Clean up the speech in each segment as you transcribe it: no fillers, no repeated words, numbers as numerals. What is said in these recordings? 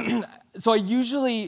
So I usually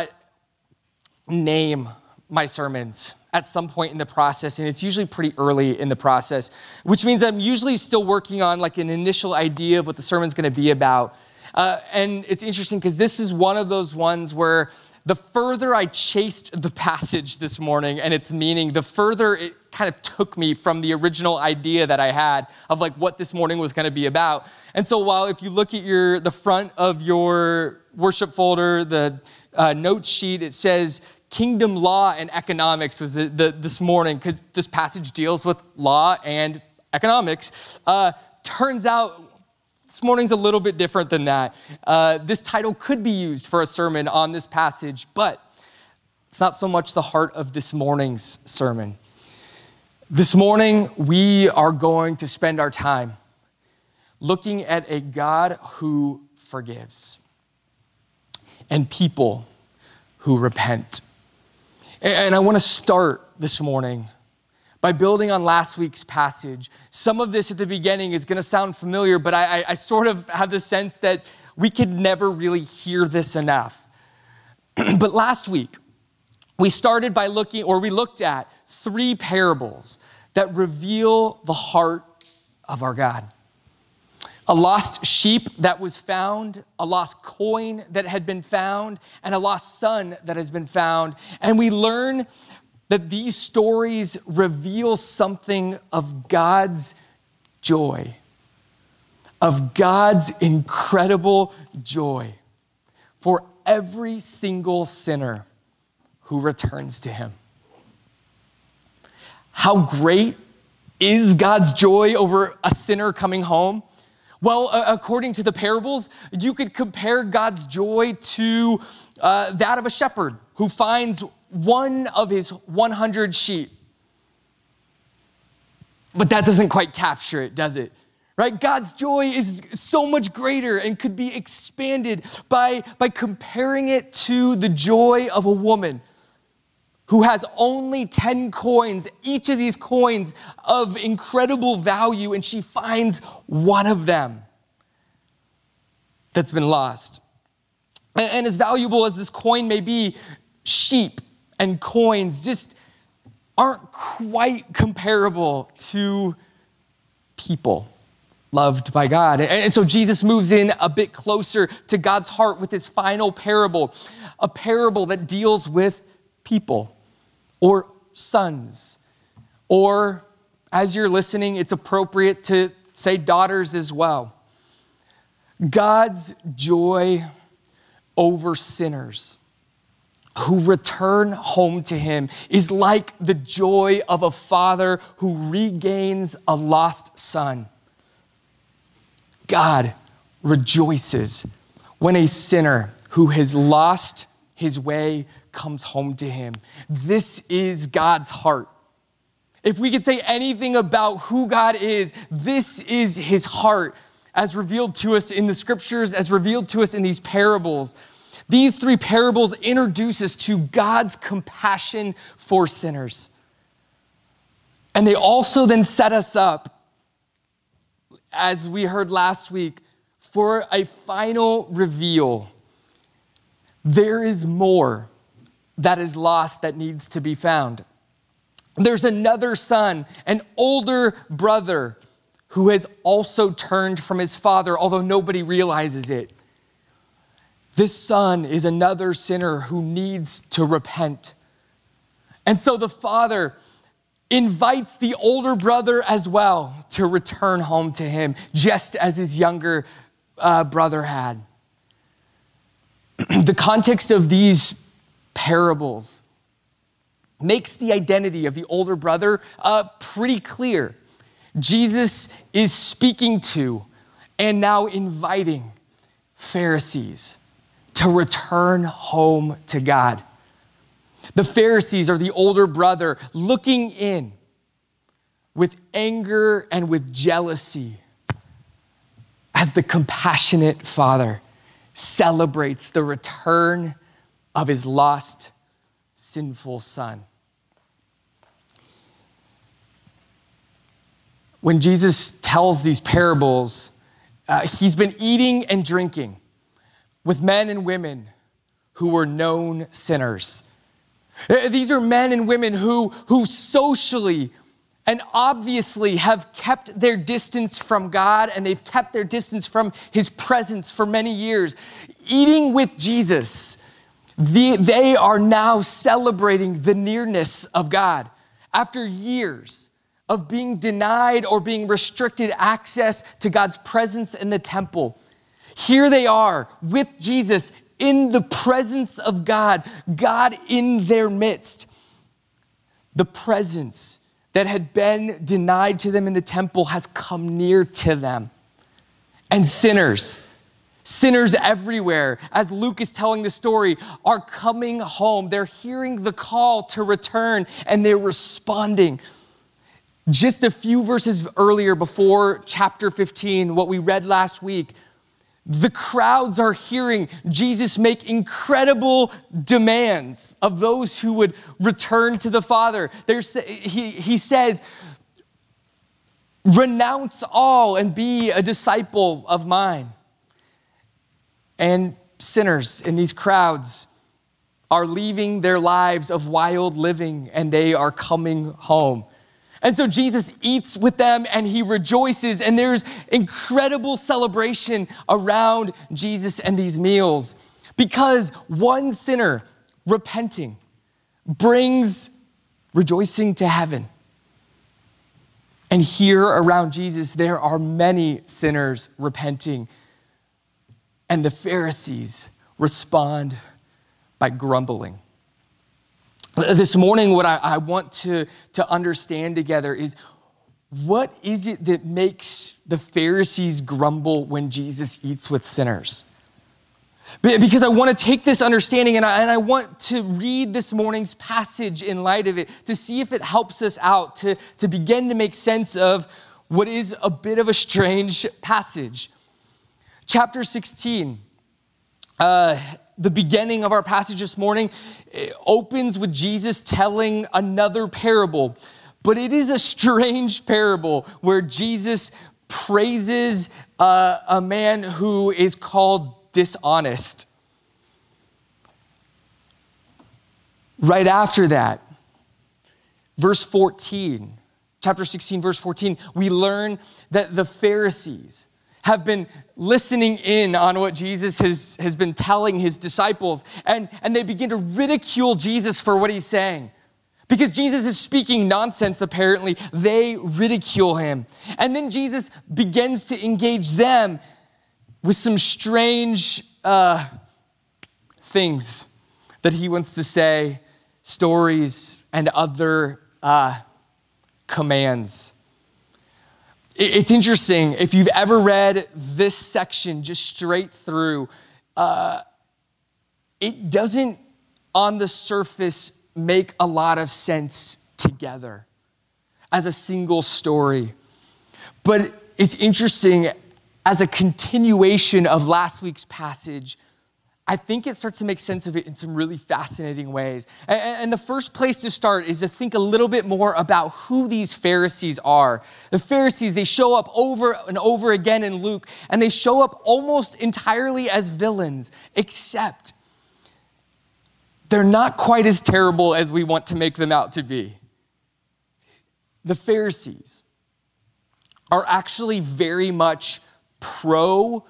name my sermons at some point in the process, and it's usually pretty early in the process, which means I'm usually still working on like an initial idea of what the sermon's gonna be about. And it's interesting because this is one of those ones where the further I chased the passage this morning and its meaning, the further it kind of took me from the original idea that I had of like what this morning was gonna be about. And so while if you look at the front of your worship folder, the notes sheet, it says kingdom law and economics was this morning, because this passage deals with law and economics. Turns out this morning's a little bit different than that. This title could be used for a sermon on this passage, but it's not so much the heart of this morning's sermon. This morning, we are going to spend our time looking at a God who forgives and people who repent. And I want to start this morning by building on last week's passage. Some of this at the beginning is going to sound familiar, but I sort of have the sense that we could never really hear this enough. But last week, we looked at 3 parables that reveal the heart of our God. A lost sheep that was found, a lost coin that had been found, and a lost son that has been found. And we learn that these stories reveal something of God's joy, of God's incredible joy for every single sinner who returns to him. How great is God's joy over a sinner coming home? Well, according to the parables, you could compare God's joy to that of a shepherd who finds one of his 100 sheep. But that doesn't quite capture it, does it? Right? God's joy is so much greater and could be expanded by comparing it to the joy of a woman who has only 10 coins, each of these coins of incredible value, and she finds one of them that's been lost. And as valuable as this coin may be, sheep and coins just aren't quite comparable to people loved by God. And so Jesus moves in a bit closer to God's heart with his final parable, a parable that deals with people or sons, or as you're listening, it's appropriate to say daughters as well. God's joy over sinners who return home to him is like the joy of a father who regains a lost son. God rejoices when a sinner who has lost his way comes home to him. This is God's heart. If we could say anything about who God is, this is his heart as revealed to us in the scriptures, as revealed to us in these parables. These 3 parables introduce us to God's compassion for sinners. And they also then set us up, as we heard last week, for a final reveal. There is more that is lost that needs to be found. There's another son, an older brother, who has also turned from his father, although nobody realizes it. This son is another sinner who needs to repent. And so the father invites the older brother as well to return home to him, just as his younger brother had. The context of these parables makes the identity of the older brother pretty clear. Jesus is speaking to and now inviting Pharisees to return home to God. The Pharisees are the older brother looking in with anger and with jealousy as the compassionate father celebrates the return of his lost, sinful son. When Jesus tells these parables, he's been eating and drinking with men and women who were known sinners. These are men and women who socially and obviously have kept their distance from God, and they've kept their distance from his presence for many years. Eating with Jesus, they are now celebrating the nearness of God. After years of being denied or being restricted access to God's presence in the temple, here they are with Jesus in the presence of God, God in their midst. The presence that had been denied to them in the temple has come near to them. And sinners everywhere, as Luke is telling the story, are coming home. They're hearing the call to return, and they're responding. Just a few verses earlier, before chapter 15, what we read last week, the crowds are hearing Jesus make incredible demands of those who would return to the Father. He says, renounce all and be a disciple of mine. And sinners in these crowds are leaving their lives of wild living, and they are coming home. And so Jesus eats with them and he rejoices, and there's incredible celebration around Jesus and these meals, because one sinner repenting brings rejoicing to heaven. And here around Jesus, there are many sinners repenting, and the Pharisees respond by grumbling. This morning, what I want to understand together is, what is it that makes the Pharisees grumble when Jesus eats with sinners? Because I want to take this understanding and I want to read this morning's passage in light of it to see if it helps us out to begin to make sense of what is a bit of a strange passage. Chapter 16. The beginning of our passage this morning opens with Jesus telling another parable, but it is a strange parable where Jesus praises a man who is called dishonest. Right after that, verse 14, chapter 16, verse 14, we learn that the Pharisees have been listening in on what Jesus has been telling his disciples, and they begin to ridicule Jesus for what he's saying. Because Jesus is speaking nonsense, apparently, they ridicule him. And then Jesus begins to engage them with some strange things that he wants to say, stories and other commands. It's interesting, if you've ever read this section just straight through, it doesn't on the surface make a lot of sense together as a single story. But it's interesting, as a continuation of last week's passage, I think it starts to make sense of it in some really fascinating ways. And the first place to start is to think a little bit more about who these Pharisees are. The Pharisees, they show up over and over again in Luke, and they show up almost entirely as villains, except they're not quite as terrible as we want to make them out to be. The Pharisees are actually very much pro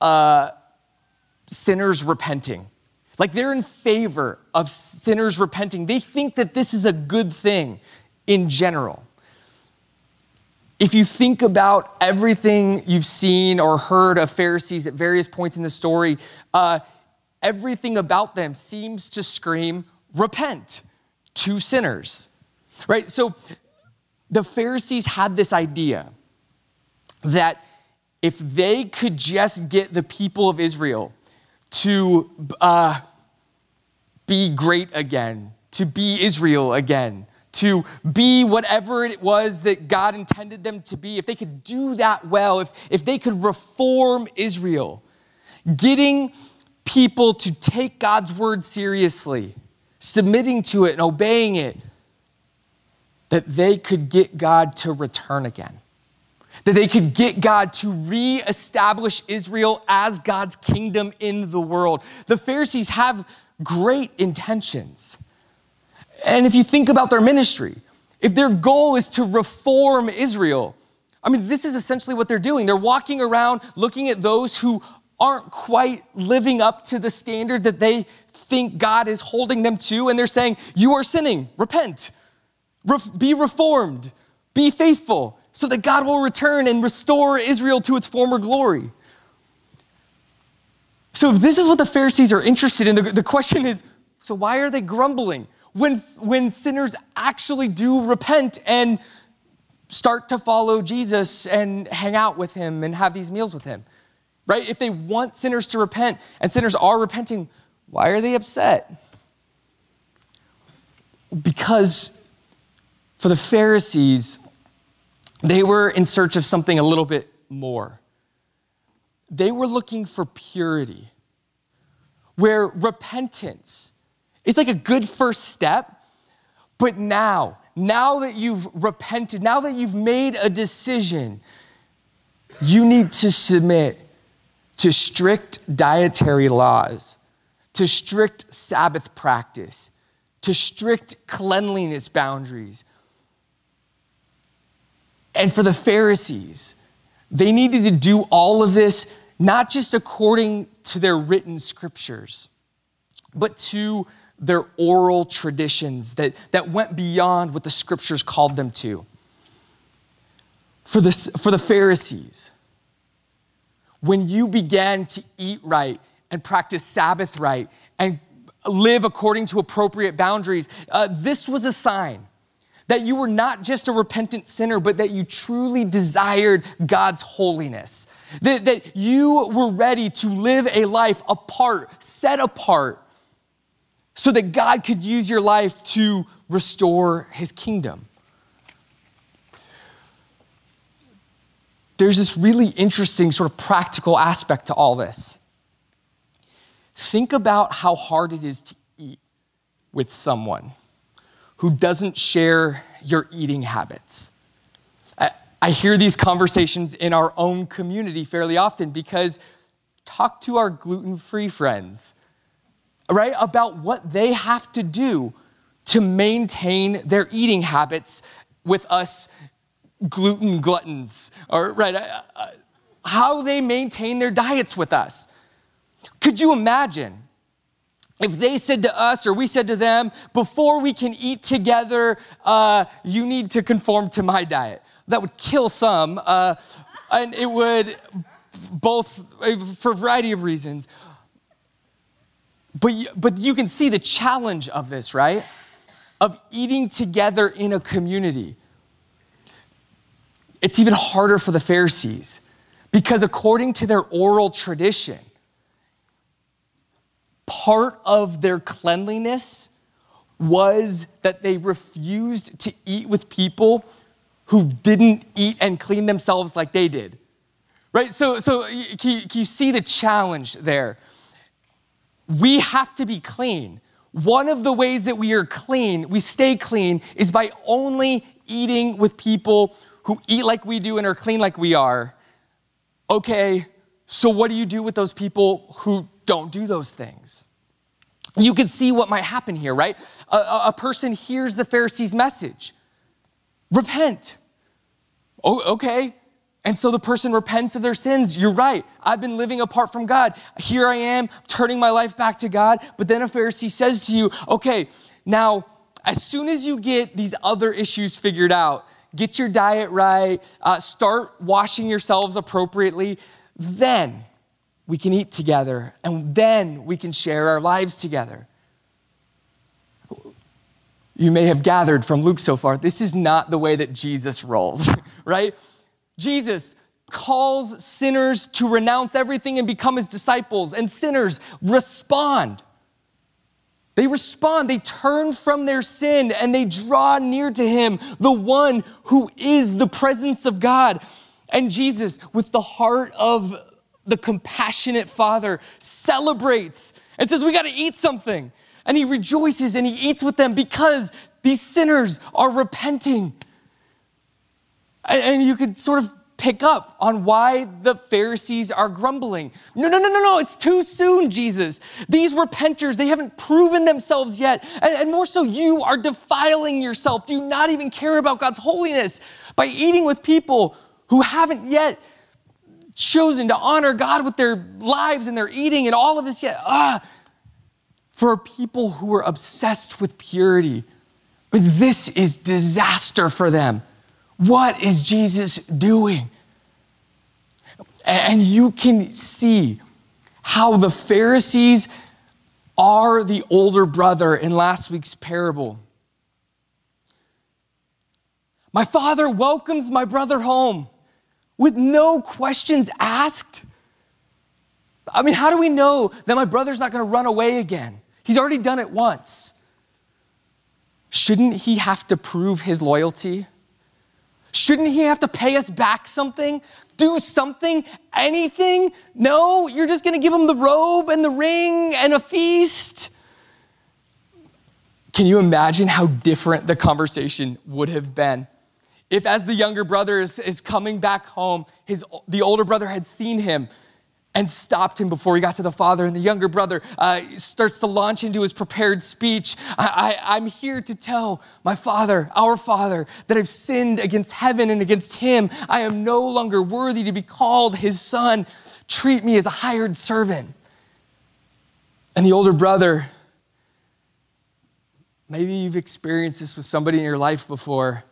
sinners repenting. Like, they're in favor of sinners repenting. They think that this is a good thing in general. If you think about everything you've seen or heard of Pharisees at various points in the story, everything about them seems to scream, repent to sinners, right? So the Pharisees had this idea that if they could just get the people of Israel to be great again, to be Israel again, to be whatever it was that God intended them to be, if they could do that well, if they could reform Israel, getting people to take God's word seriously, submitting to it and obeying it, that they could get God to return again. that they could get God to reestablish Israel as God's kingdom in the world. The Pharisees have great intentions. And if you think about their ministry, if their goal is to reform Israel, I mean, this is essentially what they're doing. They're walking around looking at those who aren't quite living up to the standard that they think God is holding them to, and they're saying, you are sinning, repent, be reformed, be faithful, so that God will return and restore Israel to its former glory. So if this is what the Pharisees are interested in, the question is, so why are they grumbling when sinners actually do repent and start to follow Jesus and hang out with him and have these meals with him, right? If they want sinners to repent and sinners are repenting, why are they upset? Because for the Pharisees, they were in search of something a little bit more. They were looking for purity, where repentance is like a good first step, but now that you've repented, now that you've made a decision, you need to submit to strict dietary laws, to strict Sabbath practice, to strict cleanliness boundaries. And for the Pharisees, they needed to do all of this not just according to their written scriptures, but to their oral traditions that went beyond what the scriptures called them to. For the Pharisees, when you began to eat right and practice Sabbath right and live according to appropriate boundaries, this was a sign that you were not just a repentant sinner, but that you truly desired God's holiness. That you were ready to live a life apart, set apart, so that God could use your life to restore his kingdom. There's this really interesting sort of practical aspect to all this. Think about how hard it is to eat with someone who doesn't share your eating habits. I hear these conversations in our own community fairly often because talk to our gluten-free friends, right, about what they have to do to maintain their eating habits with us gluten gluttons, or right, how they maintain their diets with us. Could you imagine if they said to us or we said to them, before we can eat together, you need to conform to my diet? That would kill some, and it would both, for a variety of reasons. But you can see the challenge of this, right? Of eating together in a community. It's even harder for the Pharisees because according to their oral tradition, part of their cleanliness was that they refused to eat with people who didn't eat and clean themselves like they did, right? So can you see the challenge there? We have to be clean. One of the ways that we are clean, we stay clean, is by only eating with people who eat like we do and are clean like we are. Okay, so what do you do with those people who don't do those things? You can see what might happen here, right? A person hears the Pharisees' message. Repent. Oh, okay. And so the person repents of their sins. You're right. I've been living apart from God. Here I am, turning my life back to God. But then a Pharisee says to you, okay, now, as soon as you get these other issues figured out, get your diet right, start washing yourselves appropriately, then we can eat together, and then we can share our lives together. You may have gathered from Luke so far, this is not the way that Jesus rolls, right? Jesus calls sinners to renounce everything and become his disciples, and sinners respond. They respond, they turn from their sin, and they draw near to him, the one who is the presence of God. And Jesus, with the heart of the compassionate Father, celebrates and says, we got to eat something. And he rejoices and he eats with them because these sinners are repenting. And you could sort of pick up on why the Pharisees are grumbling. No, it's too soon, Jesus. These repenters, they haven't proven themselves yet. And more so, you are defiling yourself. Do you not even care about God's holiness by eating with people who haven't yet chosen to honor God with their lives and their eating and all of this yet? For people who are obsessed with purity, this is disaster for them. What is Jesus doing? And you can see how the Pharisees are the older brother in last week's parable. My father welcomes my brother home with no questions asked. I mean, how do we know that my brother's not going to run away again? He's already done it once. Shouldn't he have to prove his loyalty? Shouldn't he have to pay us back something? Do something? Anything? No, you're just going to give him the robe and the ring and a feast? Can you imagine how different the conversation would have been if, as the younger brother is coming back home, the older brother had seen him and stopped him before he got to the father, and the younger brother starts to launch into his prepared speech. I'm here to tell my father, our father, that I've sinned against heaven and against him. I am no longer worthy to be called his son. Treat me as a hired servant. And the older brother, maybe you've experienced this with somebody in your life before,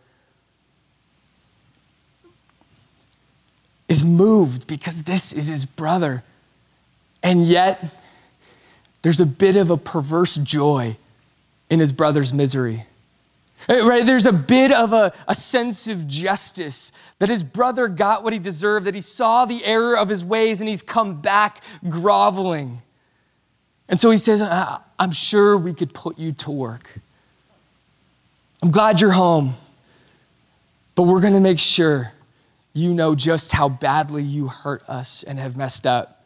is moved because this is his brother. And yet, there's a bit of a perverse joy in his brother's misery. Right? There's a bit of a sense of justice that his brother got what he deserved, that he saw the error of his ways and he's come back groveling. And so he says, I'm sure we could put you to work. I'm glad you're home, but we're going to make sure you know just how badly you hurt us and have messed up.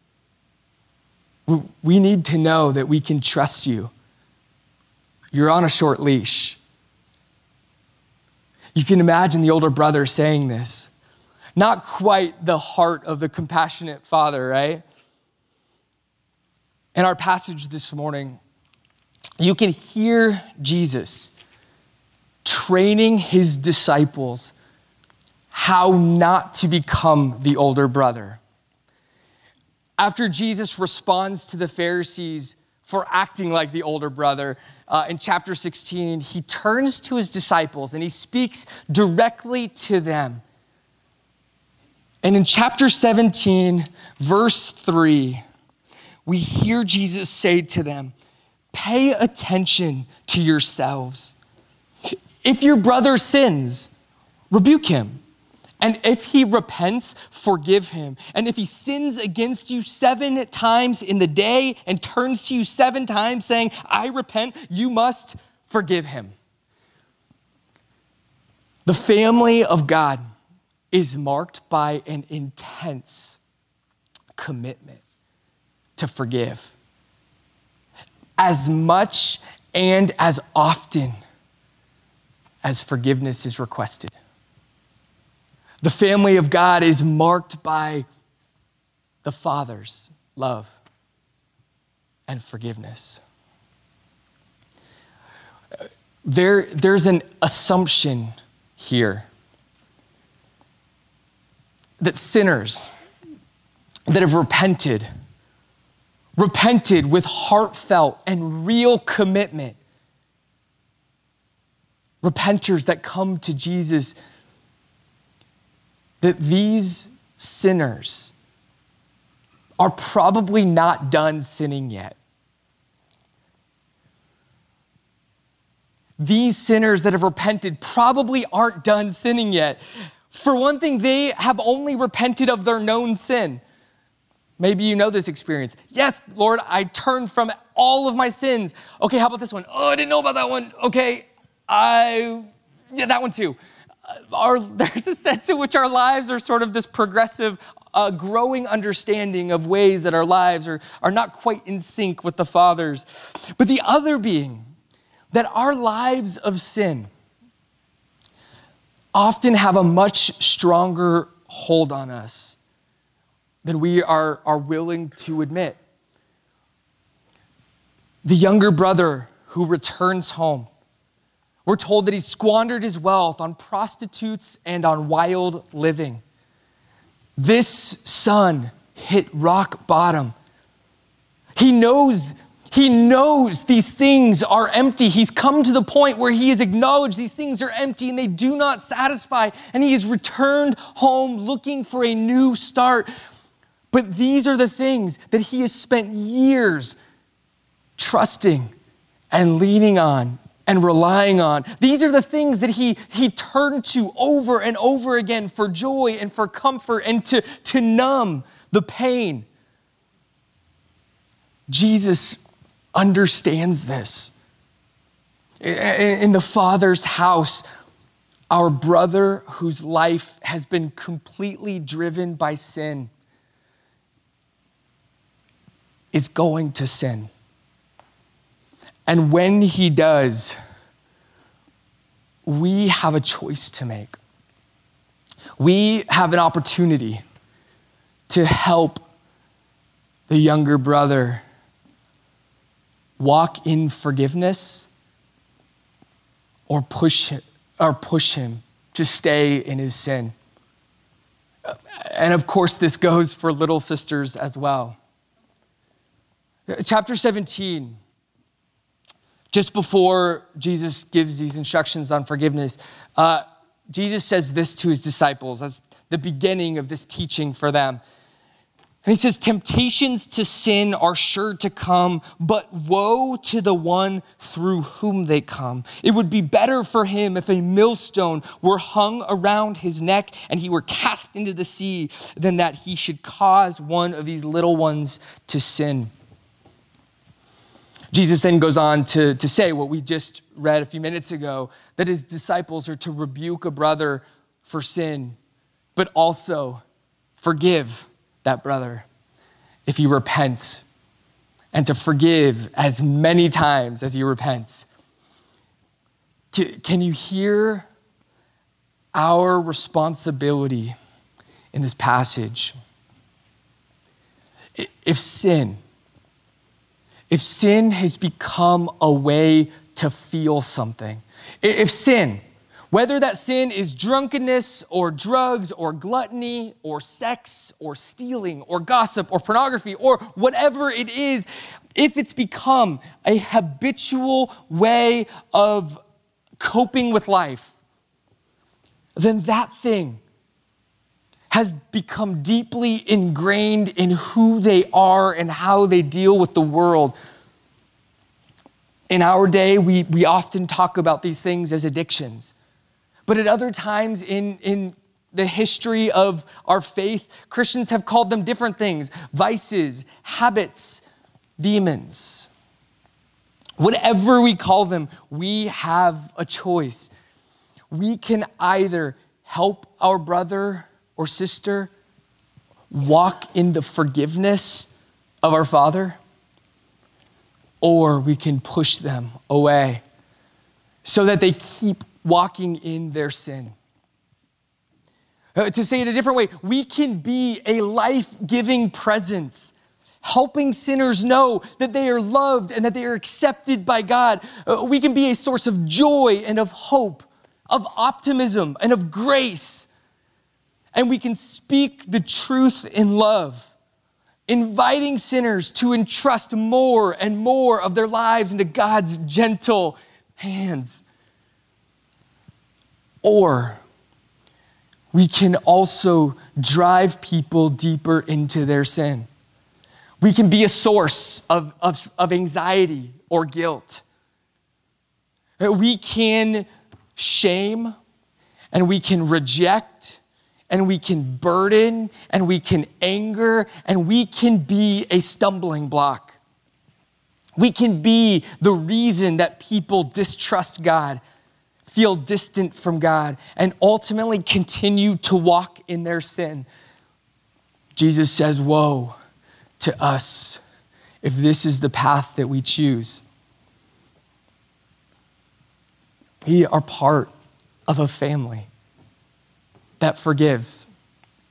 We need to know that we can trust you. You're on a short leash. You can imagine the older brother saying this. Not quite the heart of the compassionate father, right? In our passage this morning, you can hear Jesus training his disciples how not to become the older brother. After Jesus responds to the Pharisees for acting like the older brother, in chapter 16, he turns to his disciples and he speaks directly to them. And in chapter 17, verse 3, we hear Jesus say to them, "Pay attention to yourselves. If your brother sins, rebuke him. And if he repents, forgive him. And if he sins against you 7 times in the day and turns to you 7 times saying, 'I repent,' you must forgive him." The family of God is marked by an intense commitment to forgive as much and as often as forgiveness is requested. The family of God is marked by the Father's love and forgiveness. There's an assumption here that sinners that have repented with heartfelt and real commitment, repenters that come to Jesus, that these sinners are probably not done sinning yet. These sinners that have repented probably aren't done sinning yet. For one thing, they have only repented of their known sin. Maybe you know this experience. Yes, Lord, I turned from all of my sins. Okay, how about this one? Oh, I didn't know about that one. Okay, that one too. There's a sense in which our lives are sort of this progressive, growing understanding of ways that our lives are not quite in sync with the Father's. But the other being that our lives of sin often have a much stronger hold on us than we are willing to admit. The younger brother who returns home, we're told that he squandered his wealth on prostitutes and on wild living. This son hit rock bottom. He knows these things are empty. He's come to the point where he has acknowledged these things are empty and they do not satisfy. And he has returned home looking for a new start. But these are the things that he has spent years trusting and leaning on and relying on. These are the things that he turned to over and over again for joy and for comfort and to numb the pain. Jesus understands this. In the Father's house, our brother whose life has been completely driven by sin is going to sin. And when he does, we have a choice to make. We have an opportunity to help the younger brother walk in forgiveness or push him to stay in his sin. And of course, this goes for little sisters as well. Chapter 17, just before Jesus gives these instructions on forgiveness, Jesus says this to his disciples as the beginning of this teaching for them. And he says, temptations to sin are sure to come, but woe to the one through whom they come. It would be better for him if a millstone were hung around his neck and he were cast into the sea than that he should cause one of these little ones to sin. Jesus then goes on to say what we just read a few minutes ago, that his disciples are to rebuke a brother for sin, but also forgive that brother if he repents, and to forgive as many times as he repents. Can you hear our responsibility in this passage? If sin has become a way to feel something, if sin, whether that sin is drunkenness or drugs or gluttony or sex or stealing or gossip or pornography or whatever it is, if it's become a habitual way of coping with life, then that thing has become deeply ingrained in who they are and how they deal with the world. In our day, we often talk about these things as addictions. But at other times in the history of our faith, Christians have called them different things: vices, habits, demons. Whatever we call them, we have a choice. We can either help our brother or sister walk in the forgiveness of our Father, or we can push them away so that they keep walking in their sin. To say it a different way, we can be a life-giving presence, helping sinners know that they are loved and that they are accepted by God. We can be a source of joy and of hope, of optimism and of grace. And we can speak the truth in love, inviting sinners to entrust more and more of their lives into God's gentle hands. Or we can also drive people deeper into their sin. We can be a source of anxiety or guilt. We can shame, and we can reject, and we can burden, and we can anger, and we can be a stumbling block. We can be the reason that people distrust God, feel distant from God, and ultimately continue to walk in their sin. Jesus says, woe to us if this is the path that we choose. We are part of a family that forgives.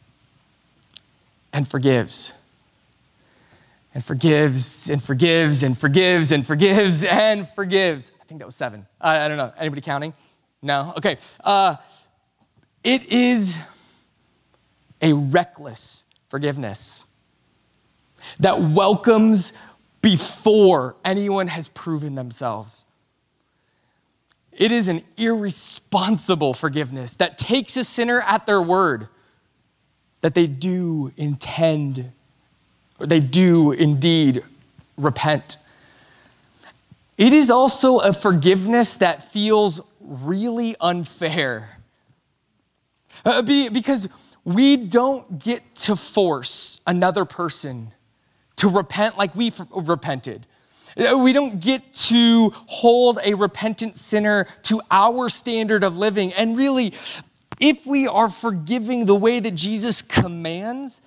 and forgives. And forgives and forgives and forgives and forgives and forgives. I think that was 7. I don't know. Anybody counting? No? Okay. It is a reckless forgiveness that welcomes before anyone has proven themselves. It is an irresponsible forgiveness that takes a sinner at their word that they do intend, or they do indeed repent. It is also a forgiveness that feels really unfair. Because we don't get to force another person to repent like we've repented. We don't get to hold a repentant sinner to our standard of living. And really, if we are forgiving the way that Jesus commands,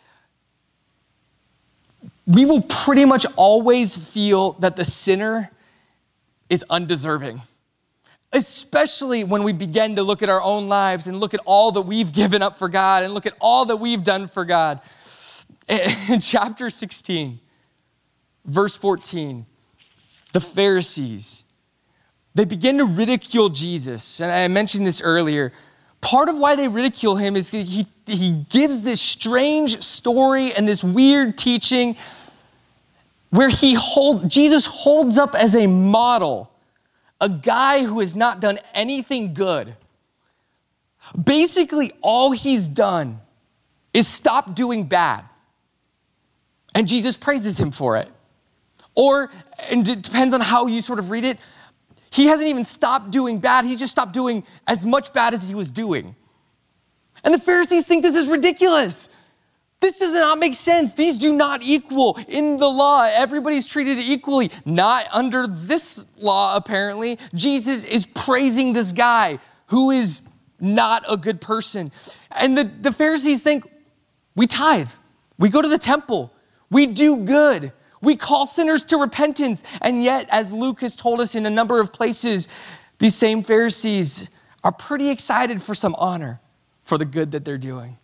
we will pretty much always feel that the sinner is undeserving. Especially when we begin to look at our own lives and look at all that we've given up for God and look at all that we've done for God. In chapter 16, verse 14, the Pharisees, they begin to ridicule Jesus. And I mentioned this earlier. Part of why they ridicule him is he gives this strange story and this weird teaching where Jesus holds up as a model a guy who has not done anything good. Basically, all he's done is stop doing bad. And Jesus praises him for it. Or, and it depends on how you sort of read it, he hasn't even stopped doing bad. He's just stopped doing as much bad as he was doing. And the Pharisees think this is ridiculous. This does not make sense. These do not equal in the law. Everybody's treated equally. Not under this law, apparently. Jesus is praising this guy who is not a good person. And the Pharisees think, we tithe. We go to the temple. We do good. We call sinners to repentance. And yet, as Luke has told us in a number of places, these same Pharisees are pretty excited for some honor for the good that they're doing.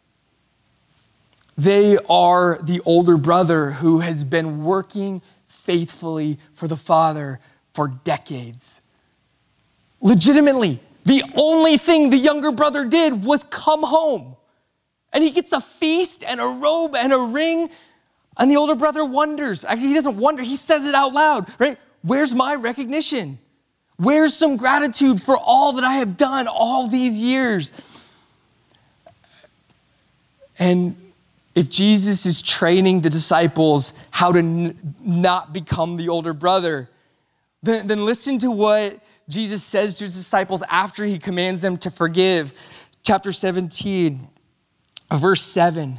They are the older brother who has been working faithfully for the Father for decades. Legitimately, the only thing the younger brother did was come home. And he gets a feast and a robe and a ring. And the older brother wonders. Actually, he doesn't wonder. He says it out loud, right? Where's my recognition? Where's some gratitude for all that I have done all these years? And if Jesus is training the disciples how to not become the older brother, then listen to what Jesus says to his disciples after he commands them to forgive. Chapter 17, verse 7.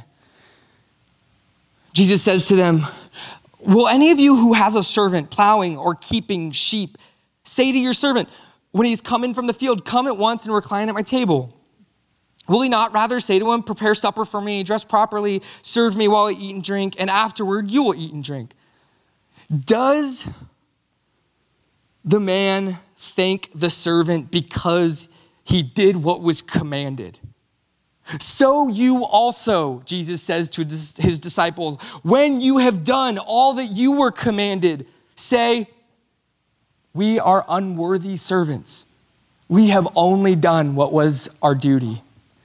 Jesus says to them, will any of you who has a servant plowing or keeping sheep say to your servant, when he's come in from the field, come at once and recline at my table? Will he not rather say to him, prepare supper for me, dress properly, serve me while I eat and drink, and afterward you will eat and drink? Does the man thank the servant because he did what was commanded? So you also, Jesus says to his disciples, when you have done all that you were commanded, say, we are unworthy servants. We have only done what was our duty.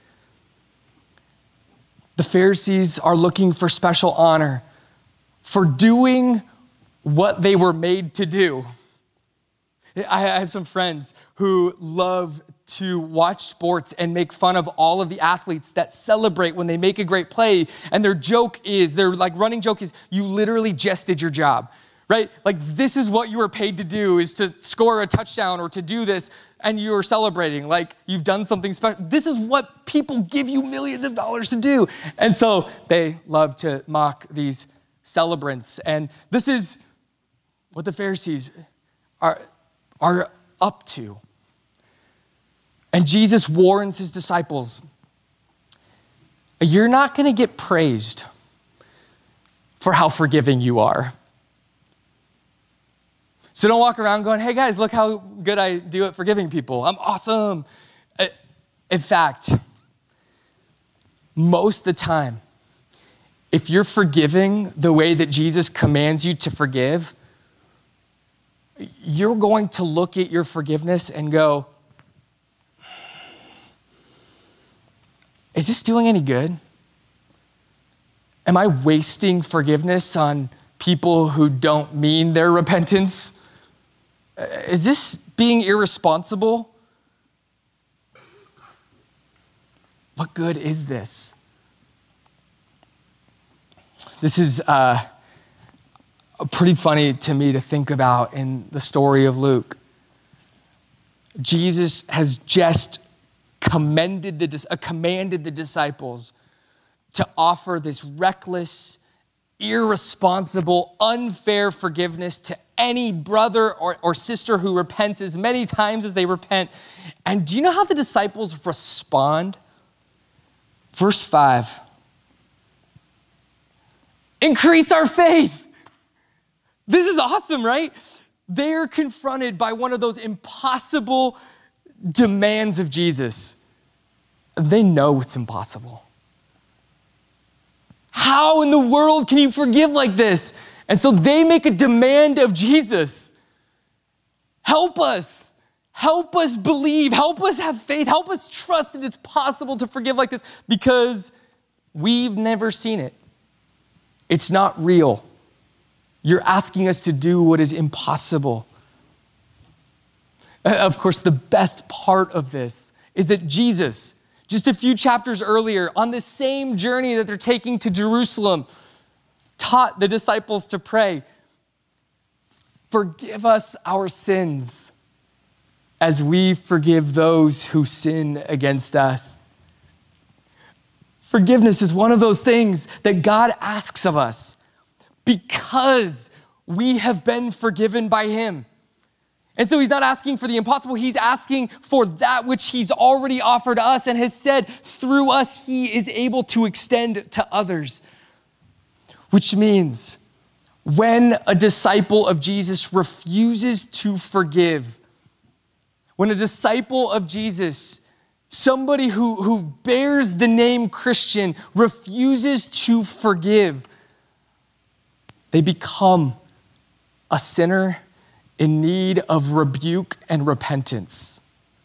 The Pharisees are looking for special honor for doing what they were made to do. I have some friends who love to watch sports and make fun of all of the athletes that celebrate when they make a great play. And their running joke is, you literally just did your job, right? Like, this is what you were paid to do, is to score a touchdown or to do this. And you're celebrating like you've done something special. This is what people give you millions of dollars to do. And so they love to mock these celebrants. And this is what the Pharisees are up to. And Jesus warns his disciples, you're not going to get praised for how forgiving you are. So don't walk around going, hey guys, look how good I do at forgiving people. I'm awesome. In fact, most of the time, if you're forgiving the way that Jesus commands you to forgive, you're going to look at your forgiveness and go, is this doing any good? Am I wasting forgiveness on people who don't mean their repentance? Is this being irresponsible? What good is this? This is pretty funny to me to think about in the story of Luke. Jesus has just commanded the disciples to offer this reckless, irresponsible, unfair forgiveness to any brother or sister who repents as many times as they repent. And do you know how the disciples respond? Verse 5. Increase our faith. This is awesome, right? They're confronted by one of those impossible demands of Jesus. They know it's impossible. How in the world can you forgive like this? And so they make a demand of Jesus. Help us. Help us believe. Help us have faith. Help us trust that it's possible to forgive like this because we've never seen it. It's not real. You're asking us to do what is impossible. Of course, the best part of this is that Jesus, just a few chapters earlier, on the same journey that they're taking to Jerusalem, taught the disciples to pray, forgive us our sins as we forgive those who sin against us. Forgiveness is one of those things that God asks of us because we have been forgiven by him. And so he's not asking for the impossible. He's asking for that which he's already offered us and has said through us, he is able to extend to others. Which means when a disciple of Jesus refuses to forgive, when a disciple of Jesus, somebody who bears the name Christian, refuses to forgive, they become a sinner in need of rebuke and repentance.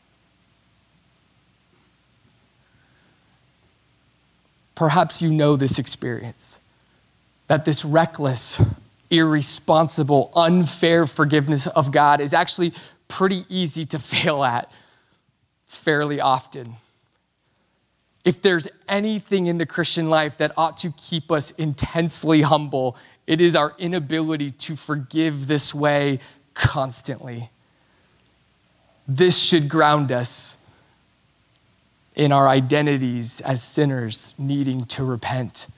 Perhaps you know this experience, that this reckless, irresponsible, unfair forgiveness of God is actually pretty easy to fail at fairly often. If there's anything in the Christian life that ought to keep us intensely humble, it is our inability to forgive this way constantly. This should ground us in our identities as sinners needing to repent.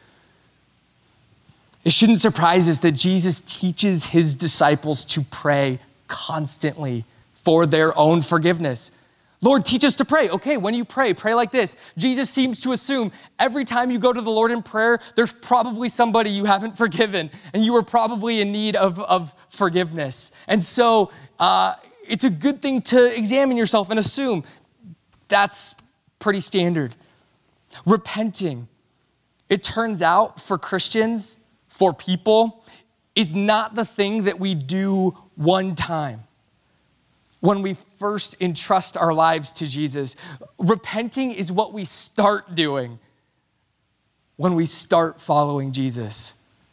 It shouldn't surprise us that Jesus teaches his disciples to pray constantly for their own forgiveness. Lord, teach us to pray. Okay, when you pray, pray like this. Jesus seems to assume every time you go to the Lord in prayer, there's probably somebody you haven't forgiven, and you are probably in need of forgiveness. And so it's a good thing to examine yourself and assume that's pretty standard. Repenting, it turns out for Christians, for people, is not the thing that we do one time. When we first entrust our lives to Jesus, repenting is what we start doing when we start following Jesus.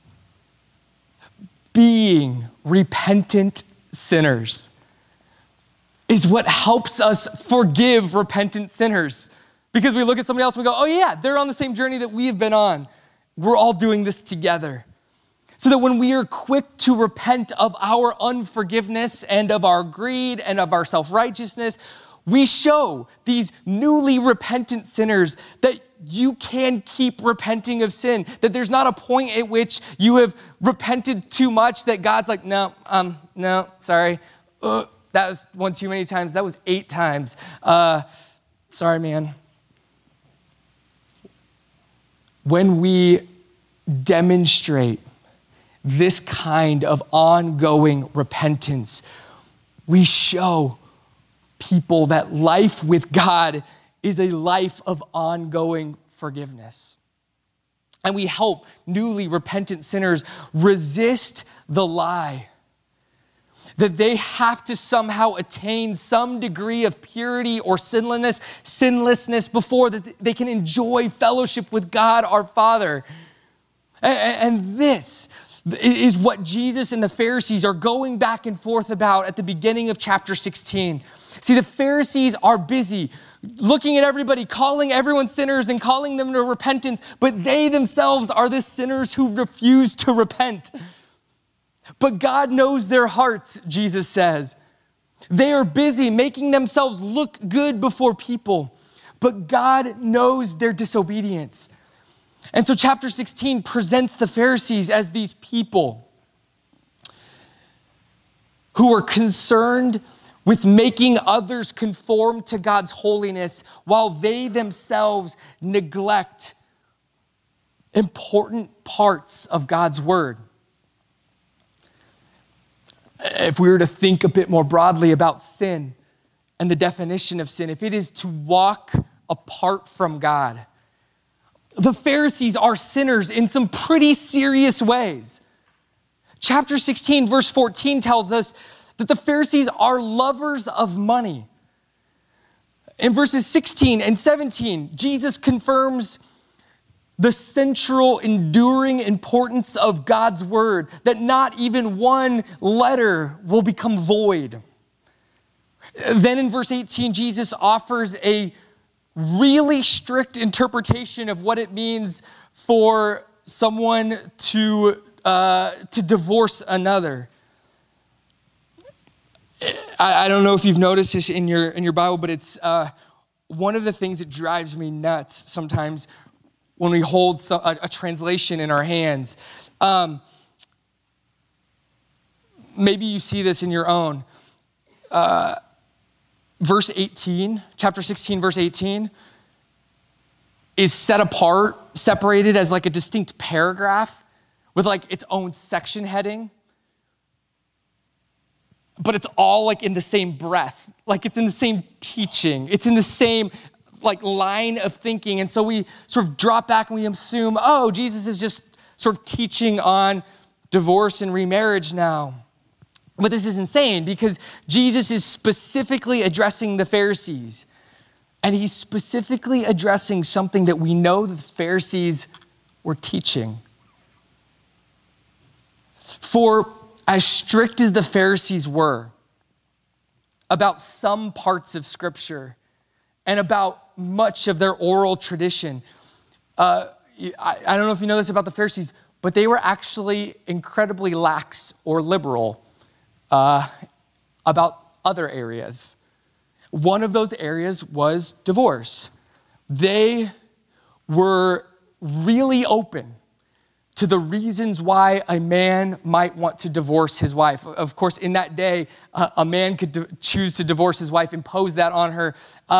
Being repentant sinners is what helps us forgive repentant sinners. Because we look at somebody else and we go, oh yeah, they're on the same journey that we have been on. We're all doing this together. So that when we are quick to repent of our unforgiveness and of our greed and of our self-righteousness, we show these newly repentant sinners that you can keep repenting of sin, that there's not a point at which you have repented too much that God's like, no, sorry. That was one too many times. That was 8 times. Sorry, man. When we demonstrate this kind of ongoing repentance, we show people that life with God is a life of ongoing forgiveness. and we help newly repentant sinners resist the lie that they have to somehow attain some degree of purity or sinlessness before that they can enjoy fellowship with God our Father. And this is what Jesus and the Pharisees are going back and forth about at the beginning of chapter 16. See, the Pharisees are busy looking at everybody, calling everyone sinners and calling them to repentance, but they themselves are the sinners who refuse to repent. But God knows their hearts, Jesus says. They are busy making themselves look good before people, but God knows their disobedience. And so chapter 16 presents the Pharisees as these people who are concerned with making others conform to God's holiness while they themselves neglect important parts of God's word. If we were to think a bit more broadly about sin and the definition of sin, if it is to walk apart from God, the Pharisees are sinners in some pretty serious ways. Chapter 16, verse 14 tells us that the Pharisees are lovers of money. In verses 16 and 17, Jesus confirms the central, enduring importance of God's word, that not even one letter will become void. Then in verse 18, Jesus offers a really strict interpretation of what it means for someone to divorce another. I don't know if you've noticed this in your Bible, but it's one of the things that drives me nuts sometimes when we hold a translation in our hands. Maybe you see this in your own. Verse 18, chapter 16, verse 18, is set apart, separated as like a distinct paragraph with like its own section heading. But it's all like in the same breath, like it's in the same teaching. It's in the same like line of thinking. And so we sort of drop back and we assume, oh, Jesus is just sort of teaching on divorce and remarriage now. But this is insane because Jesus is specifically addressing the Pharisees. And he's specifically addressing something that we know that the Pharisees were teaching. For as strict as the Pharisees were about some parts of Scripture and about much of their oral tradition, I don't know if you know this about the Pharisees, but they were actually incredibly lax or liberal about other areas. One of those areas was divorce. They were really open to the reasons why a man might want to divorce his wife. Of course, in that day, a man could choose to divorce his wife, impose that on her.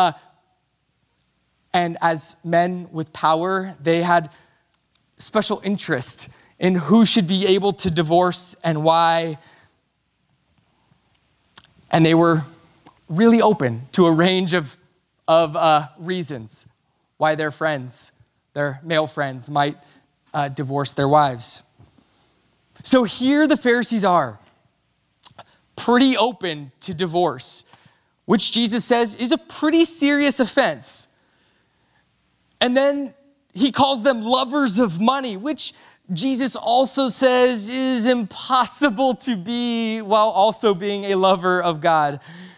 And as men with power, they had special interest in who should be able to divorce and why. And they were really open to a range of reasons why their friends, their male friends, might divorce their wives. So here the Pharisees are, pretty open to divorce, which Jesus says is a pretty serious offense. And then he calls them lovers of money, which Jesus also says is impossible to be while also being a lover of God.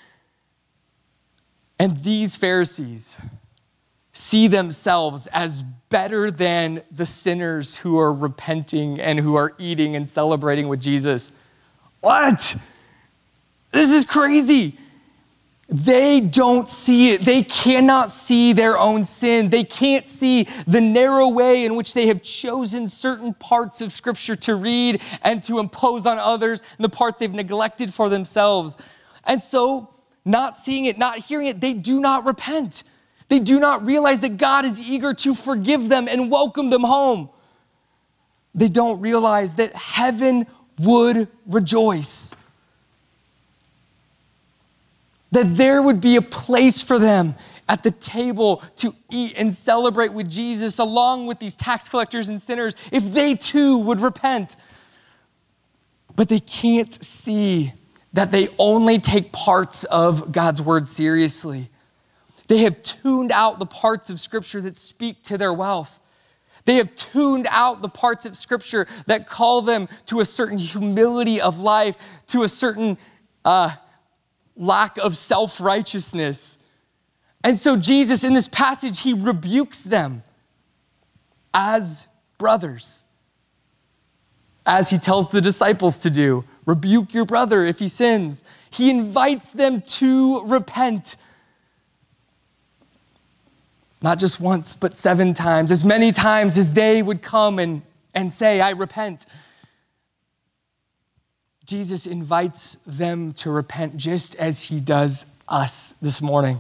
And these Pharisees see themselves as better than the sinners who are repenting and who are eating and celebrating with Jesus. What? This is crazy. They don't see it. They cannot see their own sin. They can't see the narrow way in which they have chosen certain parts of Scripture to read and to impose on others, and the parts they've neglected for themselves. And so, not seeing it, not hearing it, they do not repent. They do not realize that God is eager to forgive them and welcome them home. They don't realize that heaven would rejoice. That there would be a place for them at the table to eat and celebrate with Jesus along with these tax collectors and sinners if they too would repent. But they can't see that they only take parts of God's word seriously. They have tuned out the parts of Scripture that speak to their wealth. They have tuned out the parts of Scripture that call them to a certain humility of life, to a certain lack of self-righteousness. And so Jesus, in this passage, he rebukes them as brothers, as he tells the disciples to do. Rebuke your brother if he sins. He invites them to repent. Not just once, but 7 times, as many times as they would come and say, I repent. Jesus invites them to repent just as he does us this morning.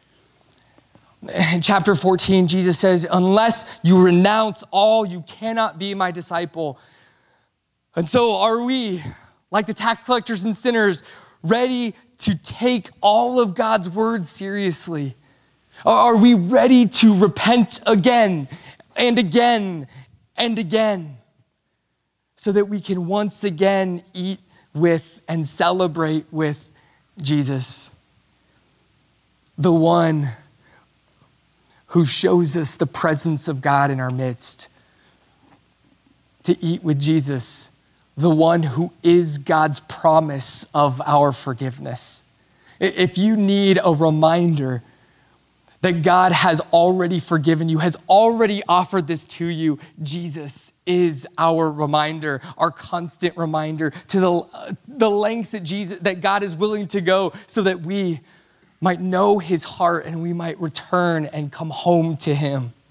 In chapter 14, Jesus says, unless you renounce all, you cannot be my disciple. And so are we, like the tax collectors and sinners, ready to take all of God's word seriously? Are we ready to repent again and again and again so that we can once again eat with and celebrate with Jesus, the one who shows us the presence of God in our midst? To eat with Jesus, the one who is God's promise of our forgiveness. If you need a reminder that God has already forgiven you, has already offered this to you, Jesus is our reminder, our constant reminder to the lengths that God is willing to go so that we might know his heart and we might return and come home to him.